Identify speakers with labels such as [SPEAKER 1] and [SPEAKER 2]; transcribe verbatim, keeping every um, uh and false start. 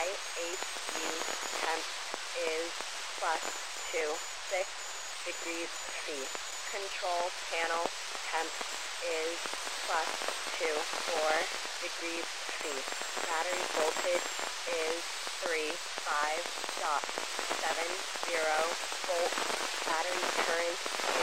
[SPEAKER 1] H U temp is plus two, six degrees C. Control panel temp is plus two, four degrees C. Battery voltage is three, five point seven zero volts. Battery current